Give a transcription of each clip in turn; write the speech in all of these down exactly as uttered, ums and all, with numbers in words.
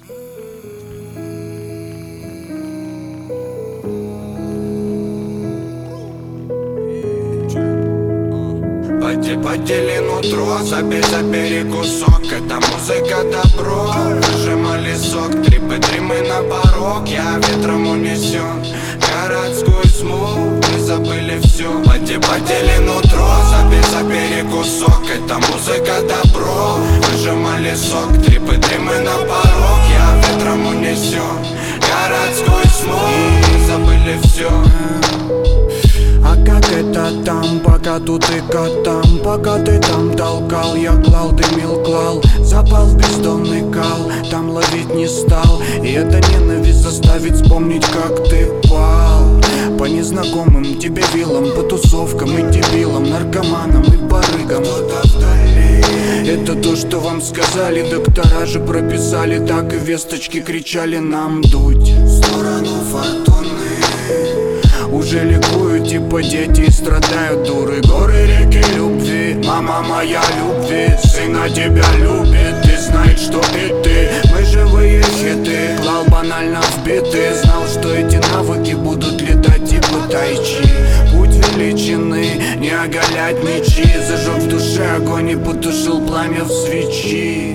Подели нутро, забей, забери кусок. Это музыка добро. Выжимали сок, трипы, дримы на порог. Я ветром унесен городскую смог. Мы забыли все. Подели нутро, забей, забери кусок. Это музыка добро. Выжимали сок, трипы, дримы на порог. Я ветром унесен городской смог. Мы забыли все. А как это там, пока тут и котам? Пока ты там толкал, я клал, дымил, клал. Запал в бездонный кал, там ловить не стал. И эта ненависть заставит вспомнить, как ты пал. По незнакомым тебе вилам, по тусовкам и дебилам, наркоманам и барыгам. Это то, что вам сказали, доктора же прописали. Так и весточки кричали нам дуть в сторону фортуны. Уже ликуют, типа дети и страдают дуры. Горы, реки любви, мама моя любви. Сына тебя любит, и знает, что и ты. Мы живые хиты, клал банально в биты. Знал, что эти навыки будут летать типа тайчи. Путь величины, не оголять мечи. Зажег в душе огонь и потушил пламя в свечи.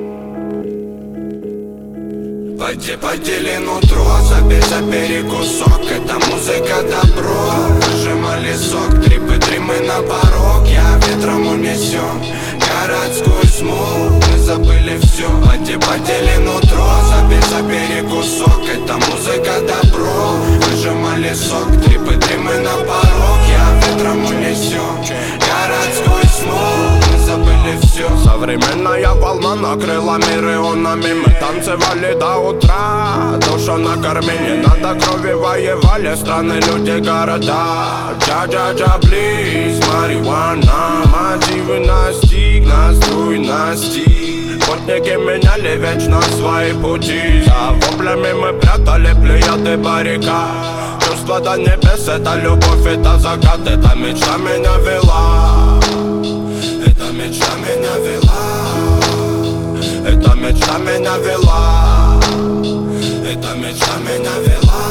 Подели нутро, забей, забери кусок. Это музыка добро. Выжимали сок, трипы, дримы на порог. Я ветром унесен городскую смог. Мы забыли все. Подели нутро, забей, забери кусок. Это музыка добро. Выжимали сок, трипы, дримы на порог. Я ветром унесен городской смог. Мы забыли все. Современная волна накрыла мир ионами. Мы танцевали до утра, душу накормили. Надо крови воевали страны, люди, города. Джа-джа-джа, близ, марихуана. Мотивы настиг, наструй, настиг. Путники меняли вечно свои пути. За воплями мы прятали плеяды баррикад. Чувство до небес, это любовь, это закат. Эта мечта меня вела. Эта мечта меня вела. Эта мечта меня вела. Эта мечта меня вела.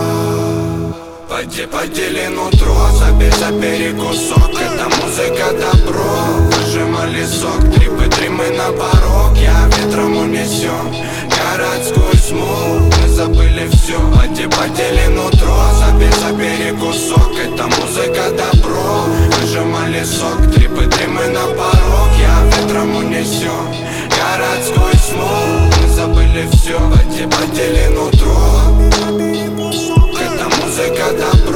Подели нутро, забей, забери кусок. Это музыка добро. Выжимали сок, трипы, дримы на порог. Я ветром унесен городской смог. Мы забыли все. Подели нутро, забей, забери кусок. Это музыка добро. Выжимали сок, трипы, дримы на порог. Я ветром унесен городской смог. Мы забыли все. Подели нутро. Это музыка добро.